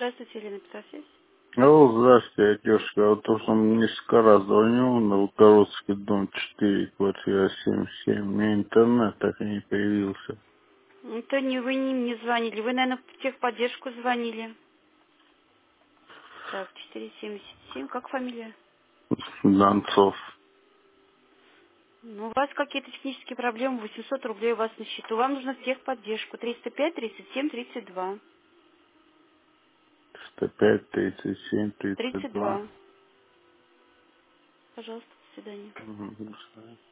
Здравствуйте, Елена Петрофеевич. Алло, здравствуйте, девушка. Вот то, что несколько раз звонил, на Новгородский дом 4, квартира 77. У меня интернет так и не появился. Это не вы не мне звонили. Вы, наверное, в техподдержку звонили. Так, 477. Как фамилия? Донцов. Ну, у вас какие-то технические проблемы. 800 рублей у вас на счету. Вам нужно в техподдержку. 305 37 32. 105, 37, 32. 32. Пожалуйста, до свидания. Мгм, до свидания.